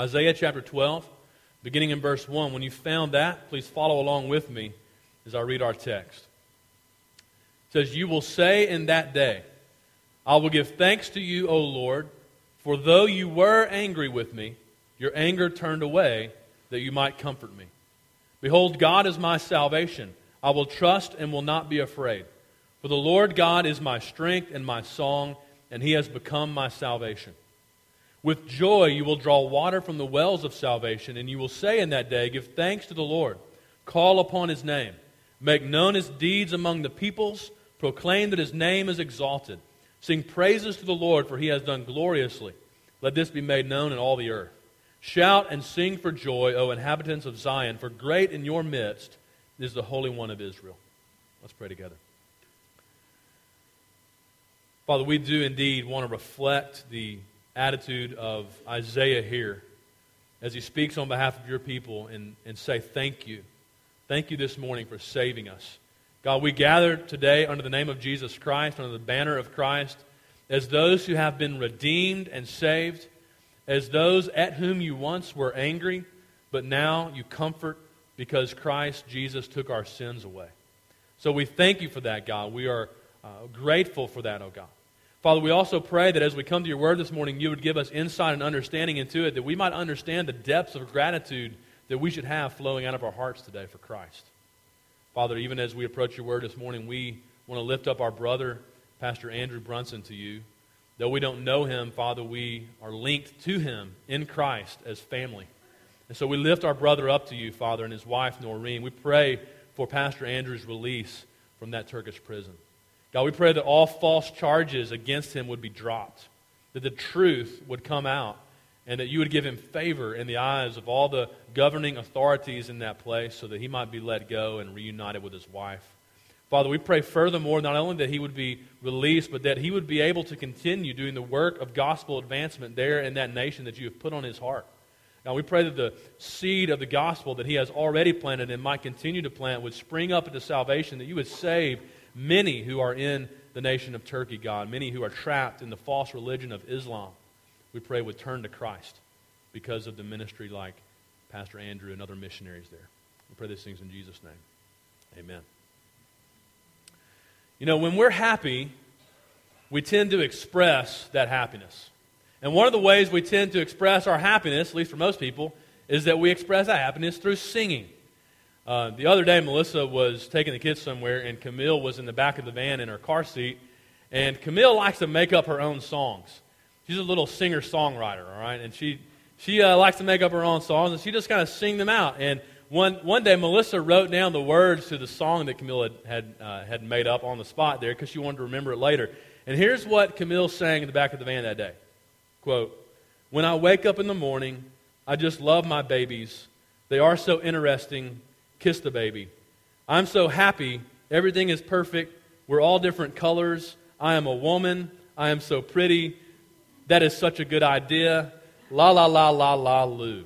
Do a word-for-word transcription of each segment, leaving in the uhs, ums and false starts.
Isaiah chapter twelve, beginning in verse one. When you found that, please follow along with me as I read our text. It says, "You will say in that day, I will give thanks to you, O Lord, for though you were angry with me, your anger turned away, that you might comfort me. Behold, God is my salvation. I will trust and will not be afraid. For the Lord God is my strength and my song, and He has become my salvation. With joy you will draw water from the wells of salvation, and you will say in that day, give thanks to the Lord. Call upon His name. Make known His deeds among the peoples. Proclaim that His name is exalted. Sing praises to the Lord, for He has done gloriously. Let this be made known in all the earth. Shout and sing for joy, O inhabitants of Zion, for great in your midst is the Holy One of Israel." Let's pray together. Father, we do indeed want to reflect the attitude of Isaiah here as he speaks on behalf of your people and, and say thank you. Thank you this morning for saving us. God, we gather today under the name of Jesus Christ, under the banner of Christ, as those who have been redeemed and saved, as those at whom you once were angry, but now you comfort because Christ Jesus took our sins away. So we thank you for that, God. We are uh, grateful for that, oh God. Father, we also pray that as we come to your word this morning, you would give us insight and understanding into it, that we might understand the depths of gratitude that we should have flowing out of our hearts today for Christ. Father, even as we approach your word this morning, we want to lift up our brother, Pastor Andrew Brunson, to you. Though we don't know him, Father, we are linked to him in Christ as family. And so we lift our brother up to you, Father, and his wife, Noreen. We pray for Pastor Andrew's release from that Turkish prison. God, we pray that all false charges against him would be dropped, that the truth would come out, and that you would give him favor in the eyes of all the governing authorities in that place so that he might be let go and reunited with his wife. Father, we pray furthermore not only that he would be released, but that he would be able to continue doing the work of gospel advancement there in that nation that you have put on his heart. Now we pray that the seed of the gospel that he has already planted and might continue to plant would spring up into salvation, that you would save many who are in the nation of Turkey, God, many who are trapped in the false religion of Islam, we pray would turn to Christ because of the ministry like Pastor Andrew and other missionaries there. We pray these things in Jesus' name. Amen. You know, when we're happy, we tend to express that happiness. And one of the ways we tend to express our happiness, at least for most people, is that we express that happiness through singing. Uh, the other day, Melissa was taking the kids somewhere, and Camille was in the back of the van in her car seat. And Camille likes to make up her own songs. She's a little singer-songwriter, all right? And she she uh, likes to make up her own songs, and she just kind of sing them out. And one one day, Melissa wrote down the words to the song that Camille had had, uh, had made up on the spot there because she wanted to remember it later. And here's what Camille sang in the back of the van that day. Quote, "When I wake up in the morning, I just love my babies. They are so interesting. Kiss the baby. I'm so happy. Everything is perfect. We're all different colors. I am a woman. I am so pretty. That is such a good idea. La la la la la loo."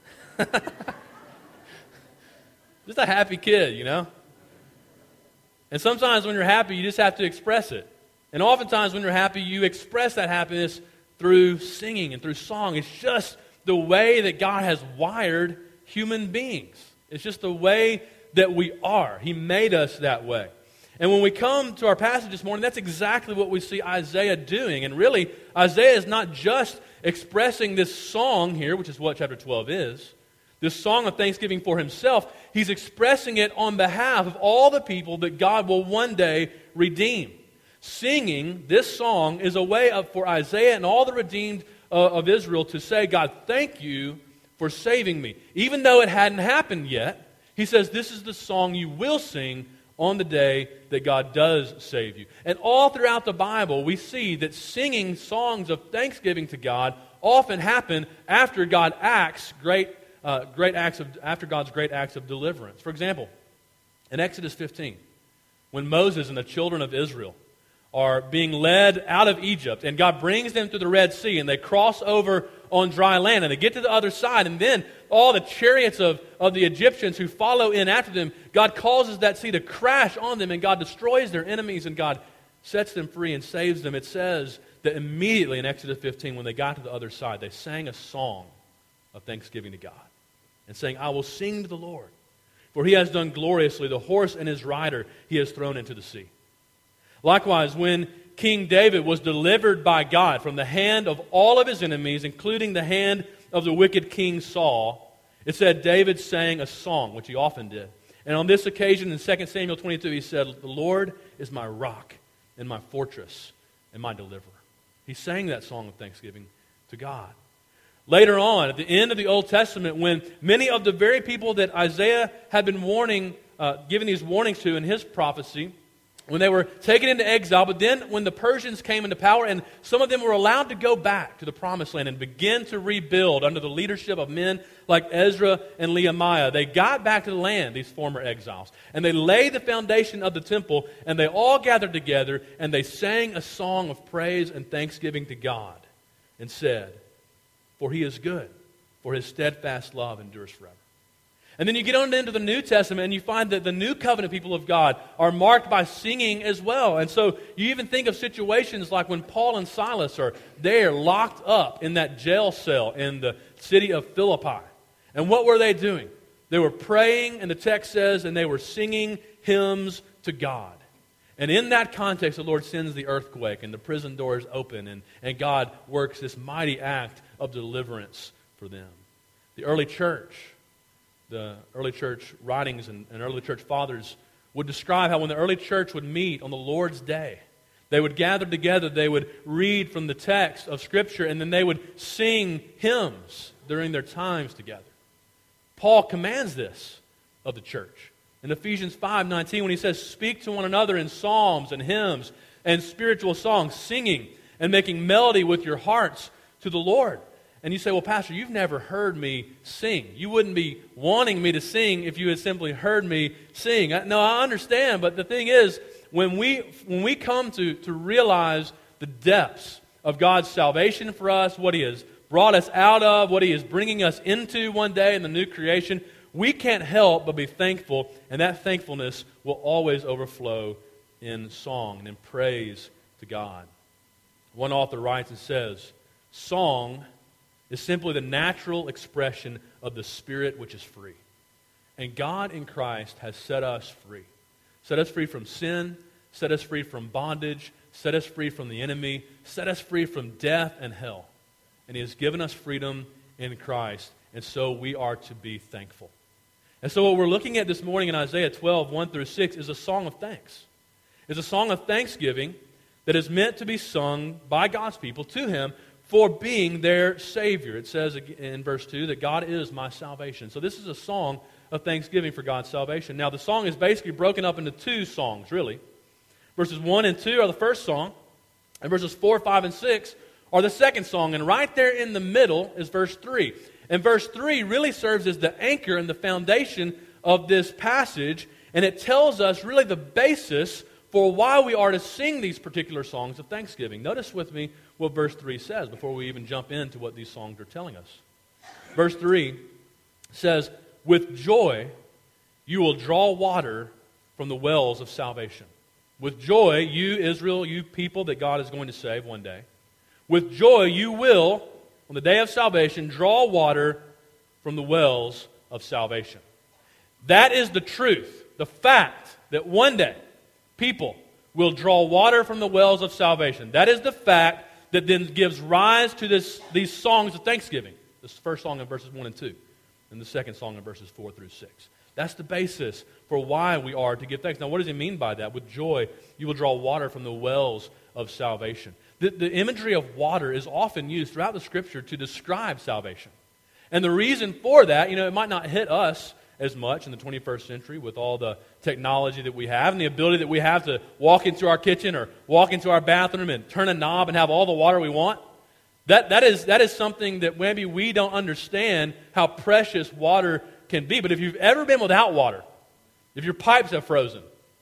Just a happy kid, you know? And sometimes when you're happy, you just have to express it. And oftentimes when you're happy, you express that happiness through singing and through song. It's just the way that God has wired human beings. It's just the way that we are. He made us that way. And when we come to our passage this morning, that's exactly what we see Isaiah doing. And really, Isaiah is not just expressing this song here, which is what chapter twelve is, this song of thanksgiving for himself. He's expressing it on behalf of all the people that God will one day redeem. Singing this song is a way of, for Isaiah and all the redeemed uh, of Israel to say, God, thank you for saving me. Even though it hadn't happened yet, he says this is the song you will sing on the day that God does save you. And all throughout the Bible, we see that singing songs of thanksgiving to God often happen after God acts great, uh, great acts of after God's great acts of deliverance. For example, in Exodus fifteen, when Moses and the children of Israel are being led out of Egypt, and God brings them to the Red Sea, and they cross over on dry land, and they get to the other side, and then all the chariots of, of the Egyptians who follow in after them, God causes that sea to crash on them, and God destroys their enemies, and God sets them free and saves them. It says that immediately in Exodus fifteen, when they got to the other side, they sang a song of thanksgiving to God and saying, I will sing to the Lord, for he has done gloriously. The horse and his rider he has thrown into the sea. Likewise, when King David was delivered by God from the hand of all of his enemies, including the hand of the wicked King Saul, it said David sang a song, which he often did. And on this occasion in Second Samuel twenty-two, he said, the Lord is my rock and my fortress and my deliverer. He sang that song of thanksgiving to God. Later on, at the end of the Old Testament, when many of the very people that Isaiah had been warning, uh, giving these warnings to in his prophecy, when they were taken into exile, but then when the Persians came into power and some of them were allowed to go back to the Promised Land and begin to rebuild under the leadership of men like Ezra and Nehemiah, they got back to the land, these former exiles, and they laid the foundation of the temple, and they all gathered together and they sang a song of praise and thanksgiving to God and said, for he is good, for his steadfast love endures forever. And then you get on into the New Testament and you find that the New Covenant people of God are marked by singing as well. And so you even think of situations like when Paul and Silas are there locked up in that jail cell in the city of Philippi. And what were they doing? They were praying, and the text says, and they were singing hymns to God. And in that context, the Lord sends the earthquake and the prison doors open, and, and God works this mighty act of deliverance for them. The early church, the early church writings and, and early church fathers would describe how when the early church would meet on the Lord's Day, they would gather together, they would read from the text of Scripture, and then they would sing hymns during their times together. Paul commands this of the church. In Ephesians five nineteen, when he says, speak to one another in psalms and hymns and spiritual songs, singing and making melody with your hearts to the Lord. And you say, well, Pastor, you've never heard me sing. You wouldn't be wanting me to sing if you had simply heard me sing. No, I understand, but the thing is, when we when we come to, to realize the depths of God's salvation for us, what He has brought us out of, what He is bringing us into one day in the new creation, we can't help but be thankful, and that thankfulness will always overflow in song and in praise to God. One author writes and says, song is simply the natural expression of the Spirit which is free. And God in Christ has set us free. Set us free from sin, set us free from bondage, set us free from the enemy, set us free from death and hell. And He has given us freedom in Christ, and so we are to be thankful. And so what we're looking at this morning in Isaiah twelve, one through six, is a song of thanks. It's a song of thanksgiving that is meant to be sung by God's people to Him for being their Savior. It says in verse two that God is my salvation. So this is a song of thanksgiving for God's salvation. Now the song is basically broken up into two songs, really. Verses one and two are the first song, and verses four, five, and six are the second song. And right there in the middle is verse three. And verse three really serves as the anchor and the foundation of this passage, and it tells us really the basis for why we are to sing these particular songs of thanksgiving. Notice with me what verse three says before we even jump into what these songs are telling us. Verse three says, with joy you will draw water from the wells of salvation. With joy, you, Israel, you people that God is going to save one day, with joy you will, on the day of salvation, draw water from the wells of salvation. That is the truth, the fact that one day people will draw water from the wells of salvation. That is the fact that then gives rise to this, these songs of thanksgiving. This first song in verses one and two, and the second song in verses four through six. That's the basis for why we are to give thanks. Now, what does he mean by that? With joy, you will draw water from the wells of salvation. The, the imagery of water is often used throughout the Scripture to describe salvation. And the reason for that, you know, it might not hit us as much in the twenty-first century with all the technology that we have and the ability that we have to walk into our kitchen or walk into our bathroom and turn a knob and have all the water we want. That, that is, that is something that maybe we don't understand how precious water can be. But if you've ever been without water, if your pipes have frozen,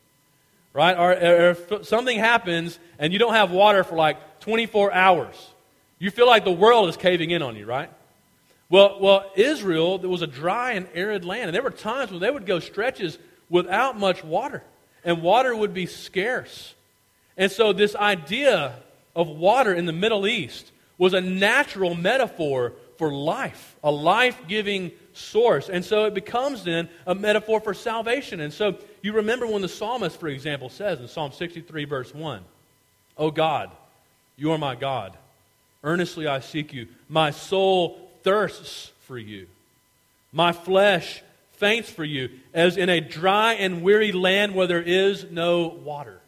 right, or, or if something happens and you don't have water for like twenty-four hours, you feel like the world is caving in on you, right? Well, well, Israel, there was a dry and arid land, and there were times when they would go stretches without much water, and water would be scarce. And so this idea of water in the Middle East was a natural metaphor for life, a life-giving source. And so it becomes then a metaphor for salvation. And so you remember when the psalmist, for example, says in Psalm sixty-three, verse one, "O God, you are my God. Earnestly I seek you. My soul thirsts for you. My flesh faints for you, as in a dry and weary land where there is no water."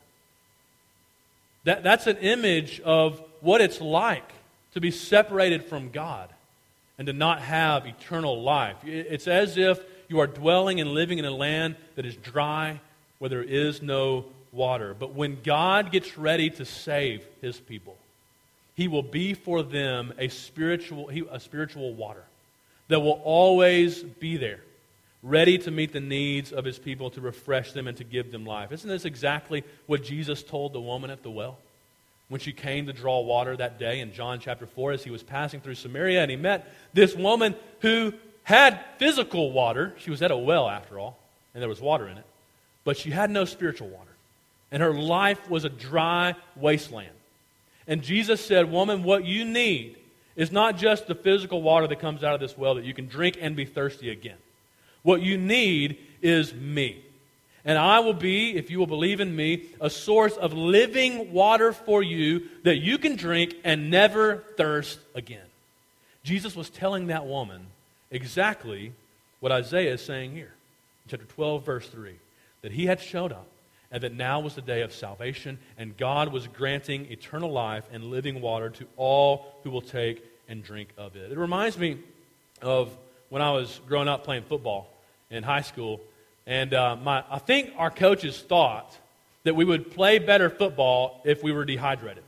That, that's an image of what it's like to be separated from God and to not have eternal life. It's as if you are dwelling and living in a land that is dry, where there is no water. But when God gets ready to save His people, He will be for them a spiritual, a spiritual water that will always be there, ready to meet the needs of His people, to refresh them and to give them life. Isn't this exactly what Jesus told the woman at the well when she came to draw water that day in John chapter four, as He was passing through Samaria, and He met this woman who had physical water. She was at a well, after all, and there was water in it. But she had no spiritual water. And her life was a dry wasteland. And Jesus said, "Woman, what you need is not just the physical water that comes out of this well that you can drink and be thirsty again. What you need is me. And I will be, if you will believe in me, a source of living water for you that you can drink and never thirst again." Jesus was telling that woman exactly what Isaiah is saying here. Chapter twelve, verse three. That He had showed up, and that now was the day of salvation, and God was granting eternal life and living water to all who will take and drink of it. It reminds me of when I was growing up playing football in high school. And uh, my, I think our coaches thought that we would play better football if we were dehydrated.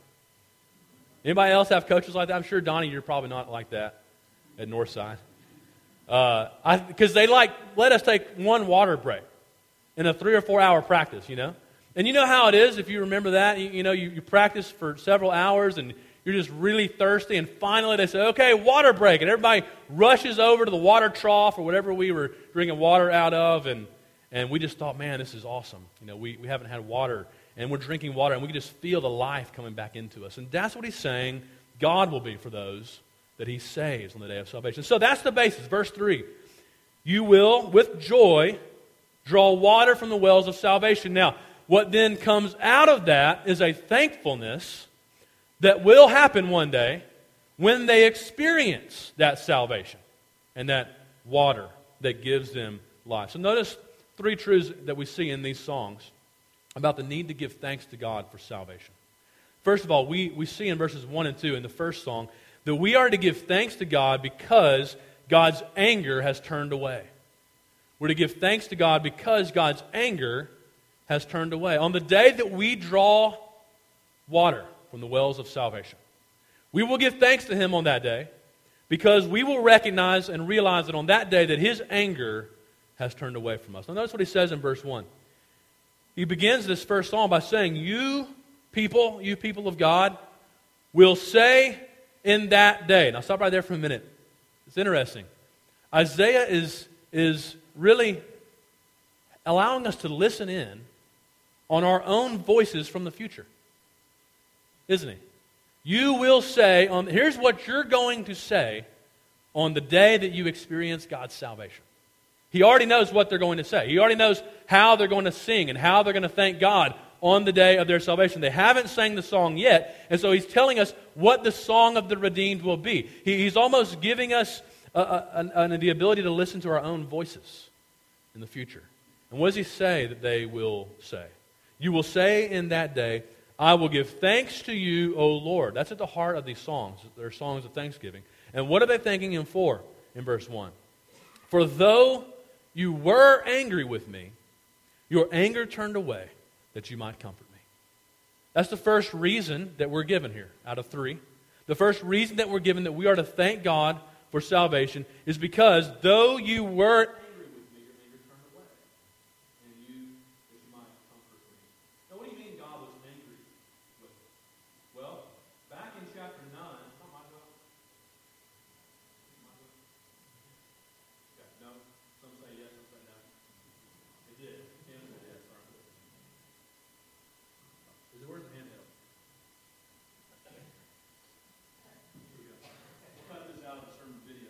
Anybody else have coaches like that? I'm sure, Donnie, you're probably not like that at Northside. Because uh, they like let us take one water break in a three or four hour practice, you know. And you know how it is, if you remember that. You, you know, you, you practice for several hours and you're just really thirsty. And finally they say, "Okay, water break." And everybody rushes over to the water trough or whatever we were drinking water out of. And And we just thought, man, this is awesome. You know, we, we haven't had water, and we're drinking water, and we can just feel the life coming back into us. And that's what He's saying God will be for those that He saves on the day of salvation. So that's the basis. Verse three. "You will, with joy, draw water from the wells of salvation." Now, what then comes out of that is a thankfulness that will happen one day when they experience that salvation and that water that gives them life. So notice three truths that we see in these songs about the need to give thanks to God for salvation. First of all, we, we see in verses one and two in the first song that we are to give thanks to God because God's anger has turned away. We're to give thanks to God because God's anger has turned away. On the day that we draw water from the wells of salvation, we will give thanks to Him on that day because we will recognize and realize that on that day that His anger has turned away from us. Now notice what He says in verse one. He begins this first psalm by saying, "You people, you people of God, will say in that day." Now stop right there for a minute. It's interesting. Isaiah is, is really allowing us to listen in on our own voices from the future. Isn't he? You will say, on, here's what you're going to say on the day that you experience God's salvation. He already knows what they're going to say. He already knows how they're going to sing and how they're going to thank God on the day of their salvation. They haven't sang the song yet, and so He's telling us what the song of the redeemed will be. He, he's almost giving us a, a, a, the ability to listen to our own voices in the future. And what does He say that they will say? You will say in that day, "I will give thanks to you, O Lord." That's at the heart of these songs. They're songs of thanksgiving. And what are they thanking Him for in verse one? "For though you were angry with me, your anger turned away that you might comfort me." That's the first reason that we're given here out of three. The first reason that we're given that we are to thank God for salvation is because though you were angry with me, your anger turned away and you that you might comfort me. Now what do you mean God was angry with us? Well, back in chapter nine, oh my God. Okay, no, some say yes, some say no. It did. Tim said yes. Is it where's the handheld? Here we go. We'll cut this out of the sermon video.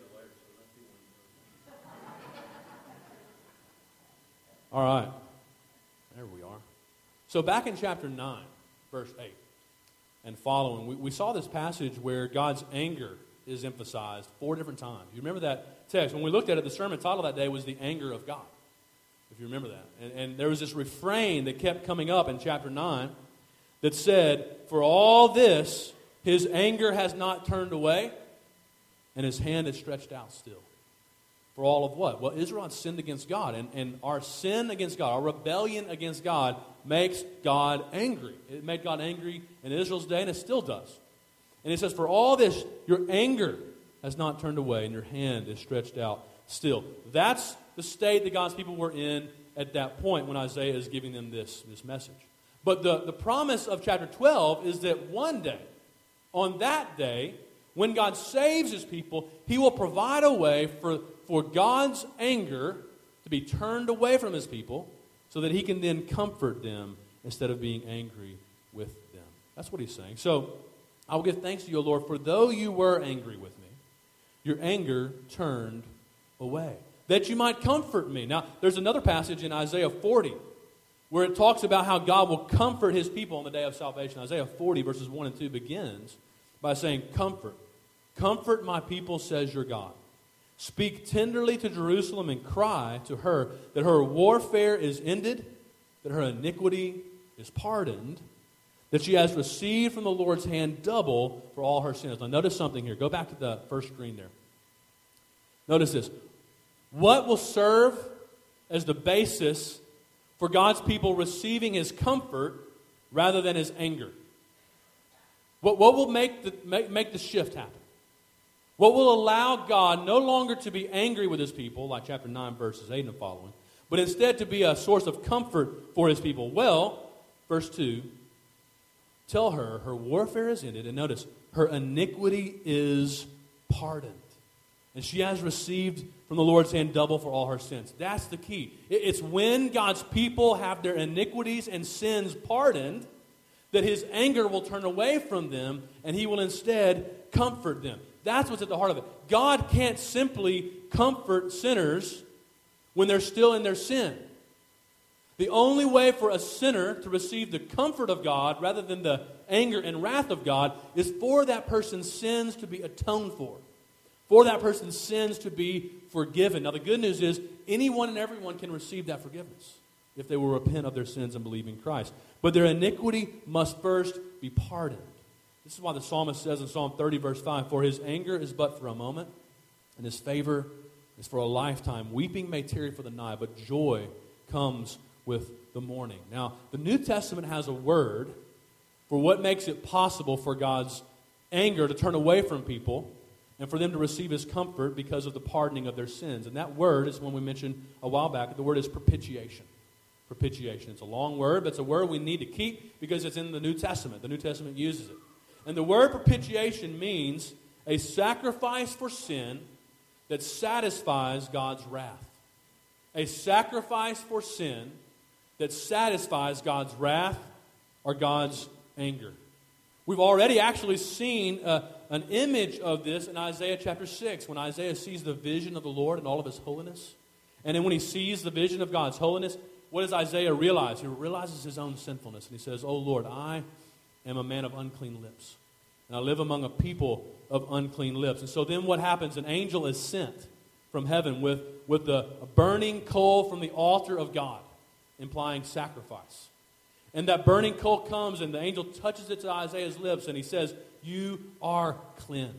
All right. There we are. So back in chapter nine, verse eight and following, we, we saw this passage where God's anger is emphasized four different times. You remember that text? When we looked at it, the sermon title that day was The Anger of God, if you remember that. And, and there was this refrain that kept coming up in chapter nine that said, for all this, his anger has not turned away, and his hand is stretched out still. For all of what? Well, Israel had sinned against God, and, and our sin against God, our rebellion against God, makes God angry. It made God angry in Israel's day, and it still does. And it says, for all this, your anger has not turned away, and your hand is stretched out still. That's the state that God's people were in at that point when Isaiah is giving them this, this message. But the, the promise of chapter twelve is that one day, on that day, when God saves his people, he will provide a way for, for God's anger to be turned away from his people so that he can then comfort them instead of being angry with them. That's what he's saying. So, I will give thanks to you, O Lord, for though you were angry with me, your anger turned away, that you might comfort me. Now, there's another passage in Isaiah forty where it talks about how God will comfort his people on the day of salvation. Isaiah forty, verses one and two begins by saying, comfort. Comfort my people, says your God. Speak tenderly to Jerusalem and cry to her that her warfare is ended, that her iniquity is pardoned, that she has received from the Lord's hand double for all her sins. Now notice something here. Go back to the first screen there. Notice this. What will serve as the basis for God's people receiving his comfort rather than his anger? What, what will make the, make, make the shift happen? What will allow God no longer to be angry with his people, like chapter nine, verses eight and following, but instead to be a source of comfort for his people? Well, verse two, tell her her warfare is ended, and notice, her iniquity is pardoned. And she has received from the Lord's hand double for all her sins. That's the key. It's when God's people have their iniquities and sins pardoned that his anger will turn away from them and he will instead comfort them. That's what's at the heart of it. God can't simply comfort sinners when they're still in their sin. The only way for a sinner to receive the comfort of God rather than the anger and wrath of God is for that person's sins to be atoned for. For that person's sins to be forgiven. Now the good news is anyone and everyone can receive that forgiveness if they will repent of their sins and believe in Christ. But their iniquity must first be pardoned. This is why the psalmist says in Psalm thirty, verse five, for his anger is but for a moment, and his favor is for a lifetime. Weeping may tarry for the night, but joy comes with the morning. Now, the New Testament has a word for what makes it possible for God's anger to turn away from people and for them to receive his comfort because of the pardoning of their sins. And that word is one we mentioned a while back. The word is propitiation. Propitiation. It's a long word, but it's a word we need to keep because it's in the New Testament. The New Testament uses it. And the word propitiation means a sacrifice for sin that satisfies God's wrath. A sacrifice for sin that satisfies God's wrath or God's anger. We've already actually seen uh, an image of this in Isaiah chapter six, when Isaiah sees the vision of the Lord in all of his holiness. And then when he sees the vision of God's holiness, what does Isaiah realize? He realizes his own sinfulness. And he says, "Oh Lord, I am a man of unclean lips. And I live among a people of unclean lips." And so then what happens? An angel is sent from heaven with, with the, a burning coal from the altar of God, implying sacrifice. And that burning coal comes and the angel touches it to Isaiah's lips and he says, "You are cleansed."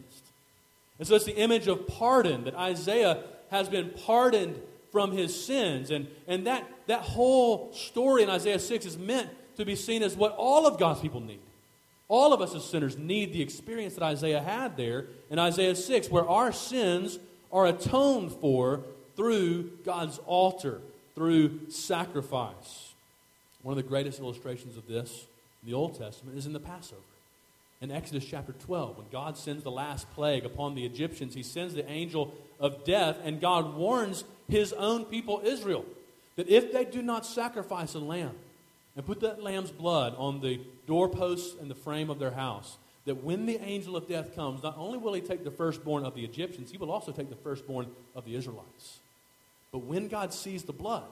And so it's the image of pardon, that Isaiah has been pardoned from his sins. And, and that, that whole story in Isaiah six is meant to be seen as what all of God's people need. All of us as sinners need the experience that Isaiah had there in Isaiah six, where our sins are atoned for through God's altar, through sacrifice. One of the greatest illustrations of this in the Old Testament is in the Passover. In Exodus chapter twelve, when God sends the last plague upon the Egyptians, he sends the angel of death, and God warns his own people Israel that if they do not sacrifice a lamb and put that lamb's blood on the doorposts and the frame of their house, that when the angel of death comes, not only will he take the firstborn of the Egyptians, he will also take the firstborn of the Israelites. But when God sees the blood,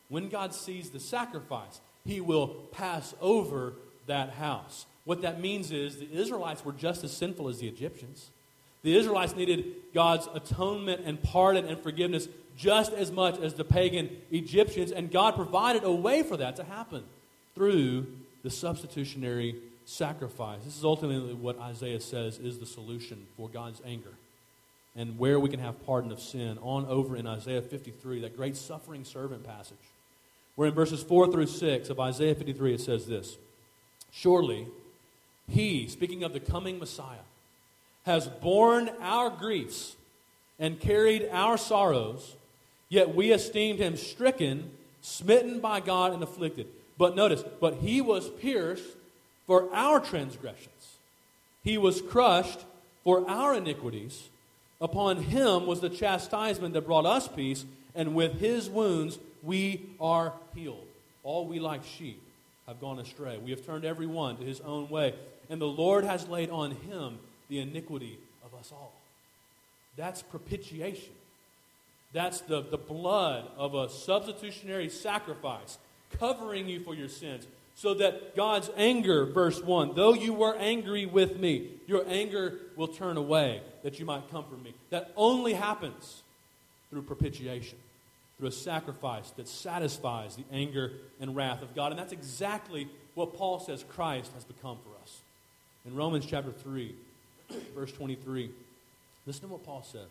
when God sees the sacrifice, he will pass over that house. What that means is the Israelites were just as sinful as the Egyptians. The Israelites needed God's atonement and pardon and forgiveness just as much as the pagan Egyptians, and God provided a way for that to happen through the substitutionary sacrifice. This is ultimately what Isaiah says is the solution for God's anger and where we can have pardon of sin. On over in Isaiah fifty-three, that great suffering servant passage, where in verses four through six of Isaiah fifty-three it says this: "Surely he," speaking of the coming Messiah, "has borne our griefs and carried our sorrows, yet we esteemed him stricken, smitten by God, and afflicted." But notice, "But he was pierced for our transgressions. He was crushed for our iniquities. Upon him was the chastisement that brought us peace, and with his wounds we are healed. All we like sheep have gone astray. We have turned every one to his own way, and the Lord has laid on him the iniquity of us all." That's propitiation. That's the, the blood of a substitutionary sacrifice covering you for your sins, so that God's anger, verse one, "Though you were angry with me, your anger will turn away, that you might comfort me." That only happens through propitiation, through a sacrifice that satisfies the anger and wrath of God. And that's exactly what Paul says Christ has become for us. In Romans chapter three, verse twenty-three, listen to what Paul says.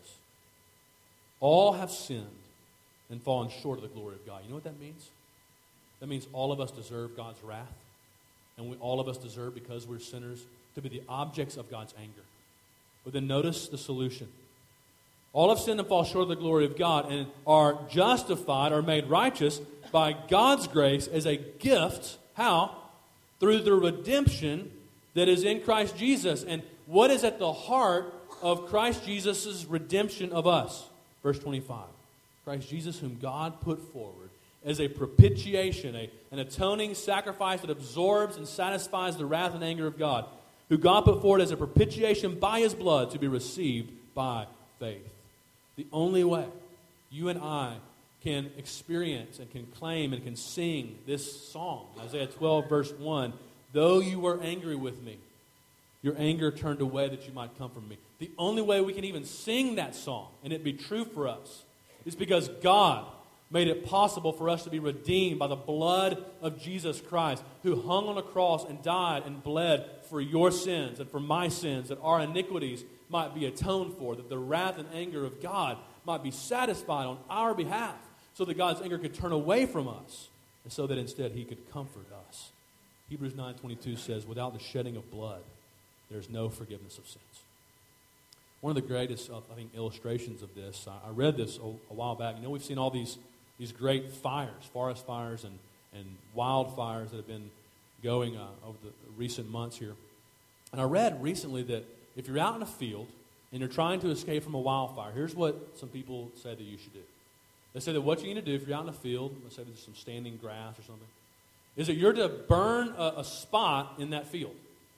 "All have sinned and fallen short of the glory of God." You know what that means? That means all of us deserve God's wrath. And we, all of us deserve, because we're sinners, to be the objects of God's anger. But then notice the solution. All have sinned and fall short of the glory of God, and are justified, or made righteous by God's grace as a gift. How? Through the redemption that is in Christ Jesus. And what is at the heart of Christ Jesus' redemption of us? Verse twenty-five. "Christ Jesus, whom God put forward as a propitiation," a, an atoning sacrifice that absorbs and satisfies the wrath and anger of God, "who God put forward as a propitiation by his blood to be received by faith." The only way you and I can experience and can claim and can sing this song, Isaiah twelve, verse one, "Though you were angry with me, your anger turned away that you might comfort me." The only way we can even sing that song and it be true for us is because God made it possible for us to be redeemed by the blood of Jesus Christ, who hung on a cross and died and bled for your sins and for my sins, that our iniquities might be atoned for, that the wrath and anger of God might be satisfied on our behalf, so that God's anger could turn away from us, and so that instead he could comfort us. Hebrews nine twenty-two says, "Without the shedding of blood, there's no forgiveness of sins." One of the greatest, I think, illustrations of this, I read this a, a while back. You know, we've seen all these These great fires, forest fires and, and wildfires that have been going uh, over the recent months here. And I read recently that if you're out in a field and you're trying to escape from a wildfire, here's what some people say that you should do. They say that what you need to do if you're out in a field, let's say there's some standing grass or something, is that you're to burn a, a spot in that field.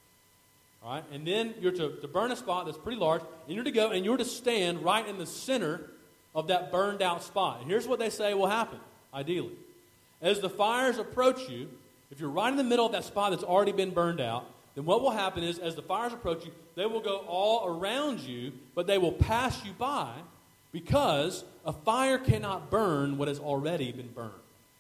All right? And then you're to, to burn a spot that's pretty large, and you're to go and you're to stand right in the center of that burned out spot. And here's what they say will happen, ideally. As the fires approach you, if you're right in the middle of that spot that's already been burned out, then what will happen is, as the fires approach you, they will go all around you, but they will pass you by, because a fire cannot burn what has already been burned.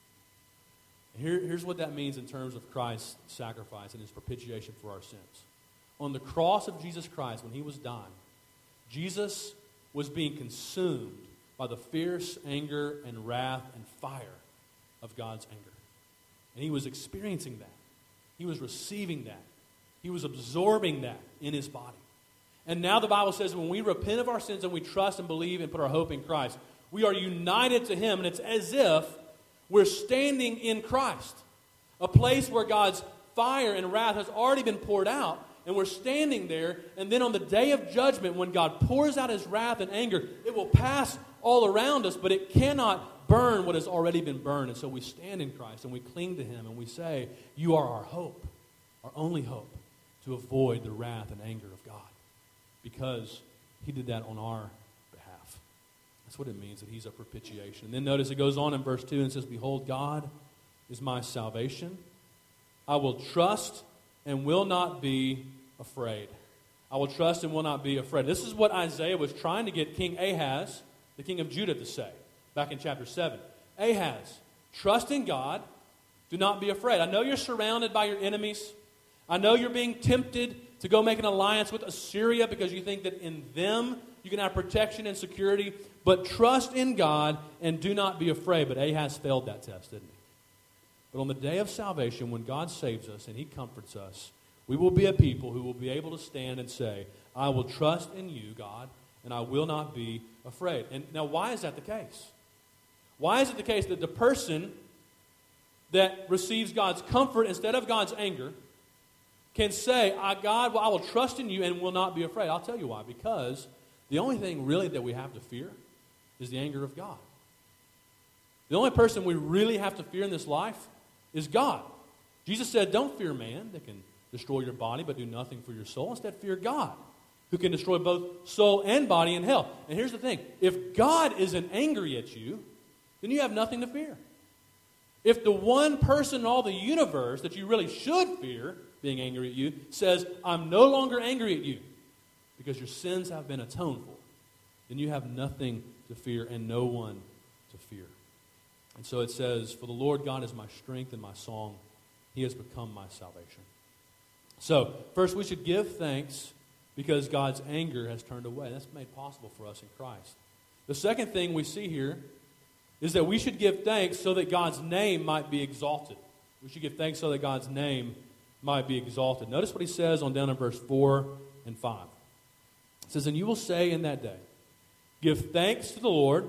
Here, here's what that means in terms of Christ's sacrifice and his propitiation for our sins. On the cross of Jesus Christ, when he was dying, Jesus was being consumed by the fierce anger and wrath and fire of God's anger. And he was experiencing that. He was receiving that. He was absorbing that in his body. And now the Bible says when we repent of our sins and we trust and believe and put our hope in Christ, we are united to him, and it's as if we're standing in Christ, a place where God's fire and wrath has already been poured out, and we're standing there, and then on the day of judgment, when God pours out his wrath and anger, it will pass all around us, but it cannot burn what has already been burned. And so we stand in Christ, and we cling to him, and we say, "You are our hope, our only hope, to avoid the wrath and anger of God," because he did that on our behalf. That's what it means, that he's a propitiation. And then notice it goes on in verse two and says, behold, God is my salvation. I will trust and will not be afraid. I will trust and will not be afraid. This is what Isaiah was trying to get King Ahaz, the king of Judah, to say back in chapter seven. Ahaz, trust in God. Do not be afraid. I know you're surrounded by your enemies. I know you're being tempted to go make an alliance with Assyria because you think that in them you can have protection and security. But trust in God and do not be afraid. But Ahaz failed that test, didn't he? But on the day of salvation, when God saves us and he comforts us, we will be a people who will be able to stand and say, I will trust in you, God, and I will not be afraid. And now, why is that the case? Why is it the case that the person that receives God's comfort instead of God's anger can say, I, God, well, I will trust in you and will not be afraid? I'll tell you why. Because the only thing really that we have to fear is the anger of God. The only person we really have to fear in this life is God. Jesus said, don't fear man that can destroy your body but do nothing for your soul. Instead, fear God, who can destroy both soul and body in hell. And here's the thing. If God isn't angry at you, then you have nothing to fear. If the one person in all the universe that you really should fear being angry at you says, I'm no longer angry at you because your sins have been atoned for, then you have nothing to fear and no one to fear. And so it says, for the Lord God is my strength and my song. He has become my salvation. So, first we should give thanks because God's anger has turned away. That's made possible for us in Christ. The second thing we see here is that we should give thanks so that God's name might be exalted. We should give thanks so that God's name might be exalted. Notice what he says on down in verse four and five. It says, and you will say in that day, give thanks to the Lord,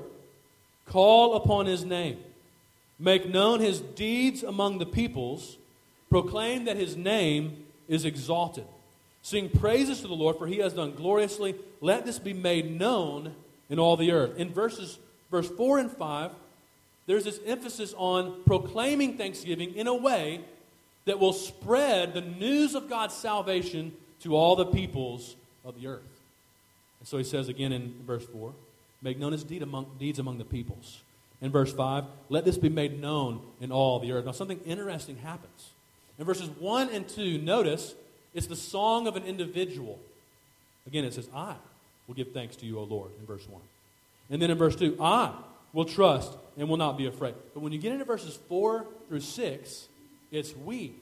call upon his name, make known his deeds among the peoples, proclaim that his name is exalted. Sing praises to the Lord, for he has done gloriously. Let this be made known in all the earth. In verses verse four and five, there's this emphasis on proclaiming thanksgiving in a way that will spread the news of God's salvation to all the peoples of the earth. And so he says again in verse four, make known his deed among, deeds among the peoples. In verse five, let this be made known in all the earth. Now something interesting happens. In verses one and two, notice it's the song of an individual. Again, it says, I will give thanks to you, O Lord, in verse one. And then in verse two, I will trust and will not be afraid. But when you get into verses four through six, it's we.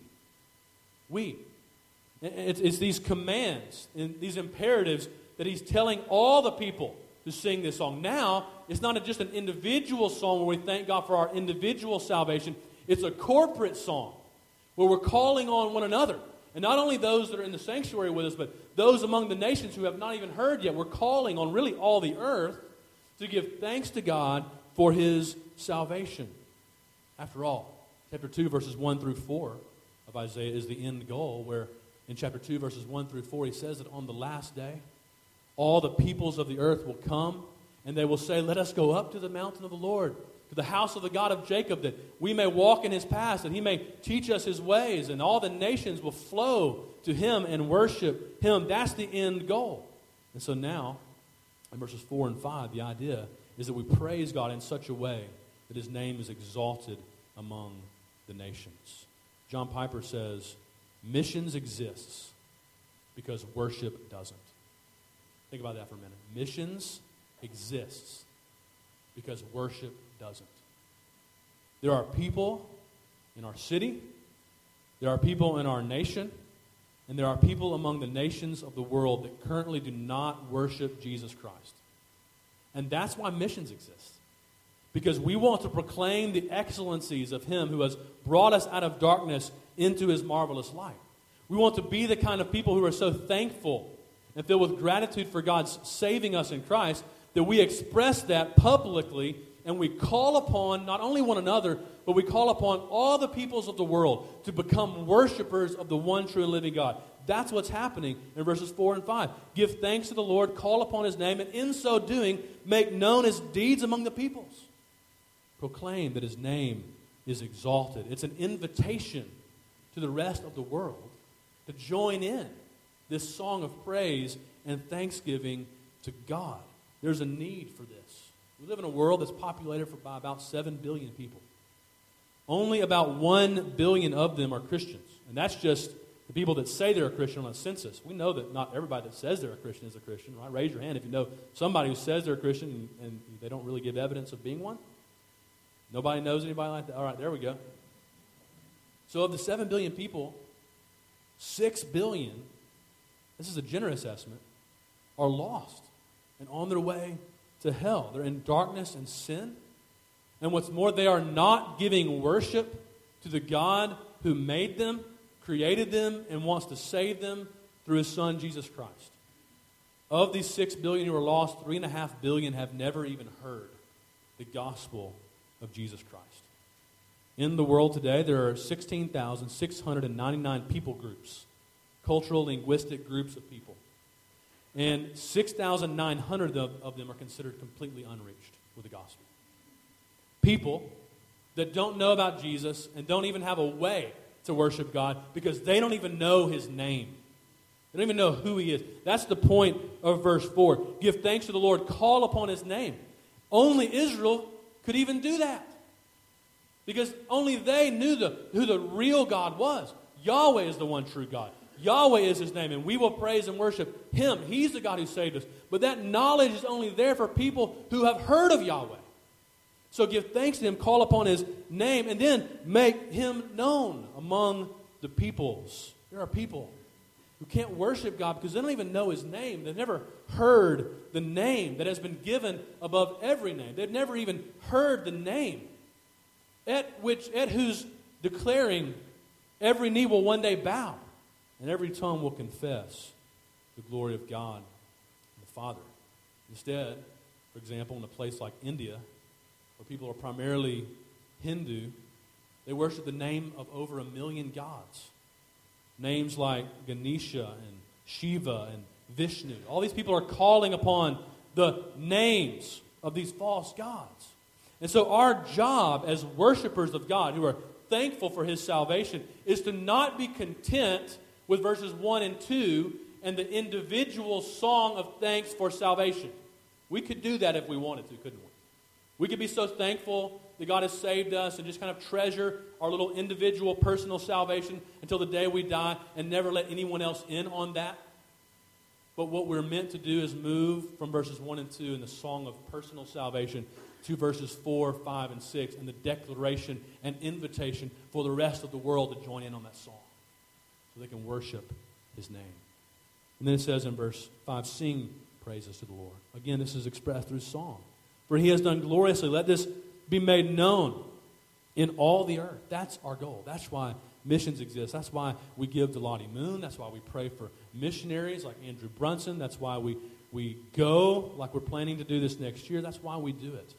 We. It's, it's these commands and these imperatives that he's telling all the people to sing this song. Now, it's not just an individual song where we thank God for our individual salvation. It's a corporate song where we're calling on one another. And not only those that are in the sanctuary with us, but those among the nations who have not even heard yet. We're calling on really all the earth to give thanks to God for his salvation. After all, chapter two, verses one through four of Isaiah is the end goal, where in chapter two, verses one through four, he says that on the last day, all the peoples of the earth will come, and they will say, let us go up to the mountain of the Lord, to the house of the God of Jacob, that we may walk in his paths, that he may teach us his ways, and all the nations will flow to him and worship him. That's the end goal. And so now, in verses four and five, the idea is that we praise God in such a way that his name is exalted among the nations. John Piper says, missions exists because worship doesn't. Think about that for a minute. Missions exists because worship doesn't. There are people in our city, there are people in our nation, and there are people among the nations of the world that currently do not worship Jesus Christ. And that's why missions exist. Because we want to proclaim the excellencies of him who has brought us out of darkness into his marvelous light. We want to be the kind of people who are so thankful and filled with gratitude for God's saving us in Christ that we express that publicly, and we call upon not only one another, but we call upon all the peoples of the world to become worshipers of the one true and living God. That's what's happening in verses four and five. Give thanks to the Lord, call upon his name, and in so doing, make known his deeds among the peoples. Proclaim that his name is exalted. It's an invitation to the rest of the world to join in this song of praise and thanksgiving to God. There's a need for this We live in a world that's populated for, by about seven billion people. Only about one billion of them are Christians. And that's just the people that say they're a Christian on a census. We know that not everybody that says they're a Christian is a Christian, right? Raise your hand if you know somebody who says they're a Christian and, and they don't really give evidence of being one. Nobody knows anybody like that? All right, there we go. So of the seven billion people, six billion, this is a generous estimate, are lost and on their way to hell. They're in darkness and sin. And what's more, they are not giving worship to the God who made them, created them, and wants to save them through His Son, Jesus Christ. Of these six billion who are lost, three and a half billion have never even heard the gospel of Jesus Christ. In the world today, there are sixteen thousand six hundred ninety-nine people groups, cultural, linguistic groups of people. And six thousand nine hundred of, of them are considered completely unreached with the gospel. People that don't know about Jesus and don't even have a way to worship God because they don't even know His name. They don't even know who He is. That's the point of verse four. Give thanks to the Lord, call upon His name. Only Israel could even do that. Because only they knew the, who the real God was. Yahweh is the one true God. Yahweh is His name, and we will praise and worship Him. He's the God who saved us. But that knowledge is only there for people who have heard of Yahweh. So give thanks to Him, call upon His name, and then make Him known among the peoples. There are people who can't worship God because they don't even know His name. They've never heard the name that has been given above every name. They've never even heard the name at which, at whose declaring every knee will one day bow and every tongue will confess the glory of God and the Father. Instead, for example, in a place like India, where people are primarily Hindu, they worship the name of over a million gods. Names like Ganesha and Shiva and Vishnu. All these people are calling upon the names of these false gods. And so our job as worshipers of God, who are thankful for His salvation, is to not be content with verses one and two and the individual song of thanks for salvation. We could do that if we wanted to, couldn't we? We could be so thankful that God has saved us and just kind of treasure our little individual personal salvation until the day we die and never let anyone else in on that. But what we're meant to do is move from verses one and two in the song of personal salvation to verses four, five, and six and the declaration and invitation for the rest of the world to join in on that song so they can worship His name. And then it says in verse five, sing praises to the Lord. Again, this is expressed through song. For He has done gloriously. Let this be made known in all the earth. That's our goal. That's why missions exist. That's why we give to Lottie Moon. That's why we pray for missionaries like Andrew Brunson. That's why we, we go like we're planning to do this next year. That's why we do it.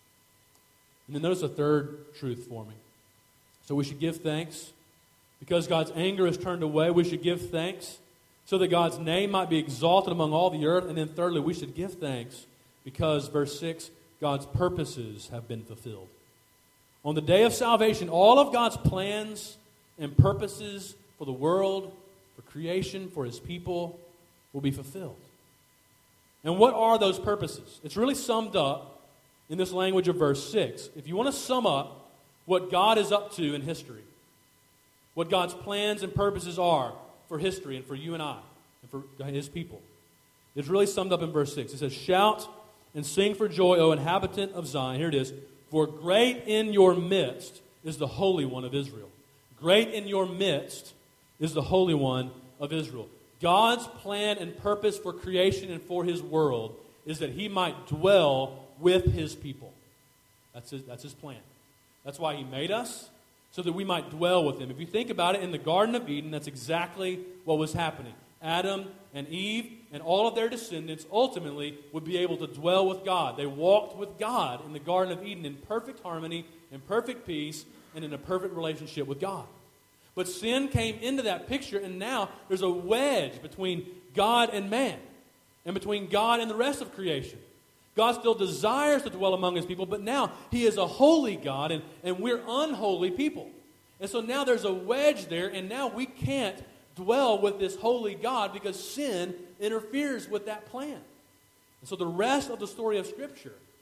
And then notice a third truth for me. So we should give thanks. Because God's anger is turned away, we should give thanks so that God's name might be exalted among all the earth. And then thirdly, we should give thanks because, verse six, God's purposes have been fulfilled. On the day of salvation, all of God's plans and purposes for the world, for creation, for His people, will be fulfilled. And what are those purposes? It's really summed up in this language of verse six. If you want to sum up what God is up to in history, what God's plans and purposes are for history and for you and I and for His people, it's really summed up in verse six. It says, shout and sing for joy, O inhabitant of Zion. Here it is. For great in your midst is the Holy One of Israel. Great in your midst is the Holy One of Israel. God's plan and purpose for creation and for His world is that He might dwell with His people. That's His, that's His plan. That's why He made us, so that we might dwell with Him. If you think about it, in the Garden of Eden, that's exactly what was happening. Adam and Eve and all of their descendants ultimately would be able to dwell with God. They walked with God in the Garden of Eden in perfect harmony, in perfect peace, and in a perfect relationship with God. But sin came into that picture, and now there's a wedge between God and man, and between God and the rest of creation. God still desires to dwell among His people, but now He is a holy God, and, and we're unholy people. And so now there's a wedge there, and now we can't dwell with this holy God because sin interferes with that plan. And so the rest of the story of Scripture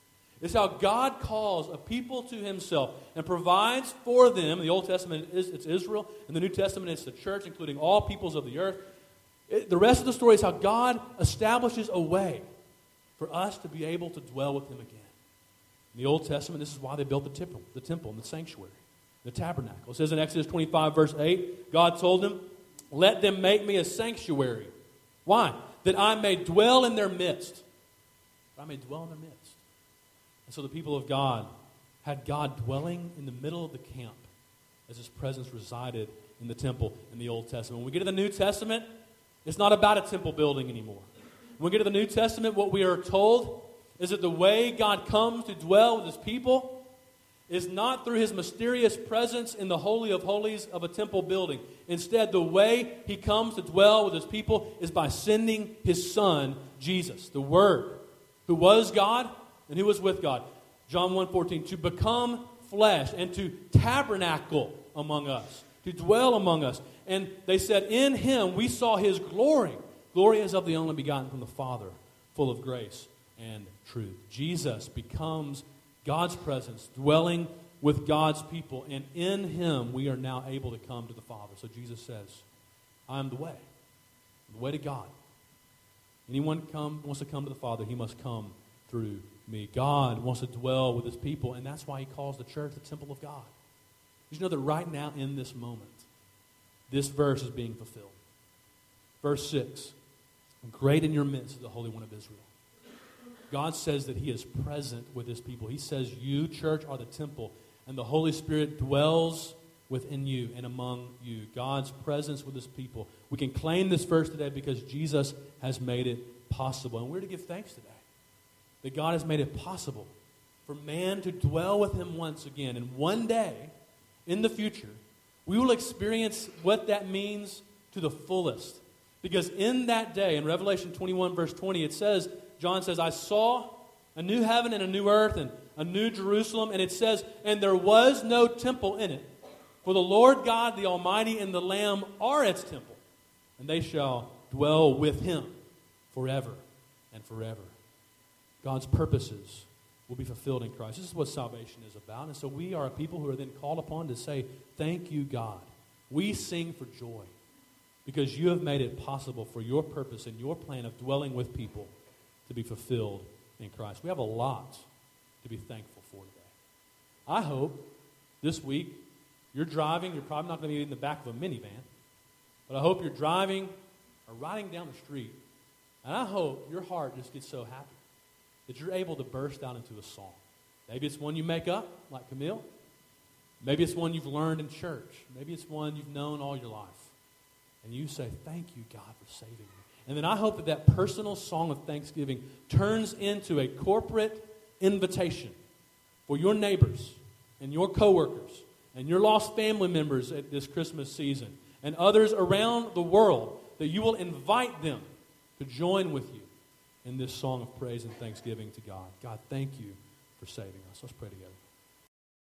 It's how God calls a people to himself and provides for them. In the Old Testament, it's Israel. In the New Testament, it's the church, including all peoples of the earth. It, the rest of the story is how God establishes a way for us to be able to dwell with him again. In the Old Testament, this is why they built the temple, the temple and the sanctuary, the tabernacle. It says in Exodus twenty-five, verse eight, God told them, let them make me a sanctuary. Why? That I may dwell in their midst. That I may dwell in their midst. And so the people of God had God dwelling in the middle of the camp as his presence resided in the temple in the Old Testament. When we get to the New Testament, it's not about a temple building anymore. When we get to the New Testament, what we are told is that the way God comes to dwell with his people is not through his mysterious presence in the Holy of Holies of a temple building. Instead, the way he comes to dwell with his people is by sending his Son, Jesus, the Word, who was God and who was with God. John one fourteen, to become flesh and to tabernacle among us, to dwell among us. And they said, in him we saw his glory. Glory as of the only begotten from the Father, full of grace and truth. Jesus becomes God's presence, dwelling with God's people. And in him we are now able to come to the Father. So Jesus says, I am the way. The way to God. Anyone come, wants to come to the Father, he must come through me. God wants to dwell with his people, and that's why he calls the church the temple of God. Did you know that right now in this moment, this verse is being fulfilled? Verse six, great in your midst is the Holy One of Israel. God says that he is present with his people. He says you, church, are the temple, and the Holy Spirit dwells within you and among you. God's presence with his people. We can claim this verse today because Jesus has made it possible. And we're to give thanks today that God has made it possible for man to dwell with him once again. And one day, in the future, we will experience what that means to the fullest. Because in that day, in Revelation twenty-one, verse twenty, it says, John says, I saw a new heaven and a new earth and a new Jerusalem. And it says, and there was no temple in it. For the Lord God, the Almighty, and the Lamb are its temple. And they shall dwell with him forever and forever. God's purposes will be fulfilled in Christ. This is what salvation is about. And so we are a people who are then called upon to say, thank you, God. We sing for joy because you have made it possible for your purpose and your plan of dwelling with people to be fulfilled in Christ. We have a lot to be thankful for today. I hope this week you're driving. You're probably not going to be in the back of a minivan, but I hope you're driving or riding down the street, and I hope your heart just gets so happy that you're able to burst out into a song. Maybe it's one you make up, like Camille. Maybe it's one you've learned in church. Maybe it's one you've known all your life. And you say, thank you, God, for saving me. And then I hope that that personal song of thanksgiving turns into a corporate invitation for your neighbors and your coworkers and your lost family members at this Christmas season and others around the world, that you will invite them to join with you in this song of praise and thanksgiving to God. God, thank you for saving us. Let's pray together.